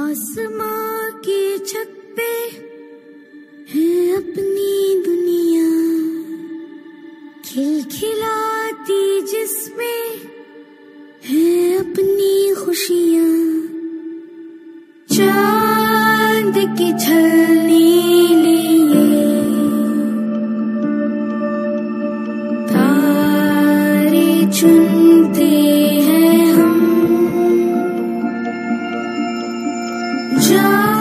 आसमां की छत पे है अपनी दुनिया, खिलखिलाती जिसमें है अपनी खुशियाँ। चांद की छलनी लिए तारे चुनते हैं हम।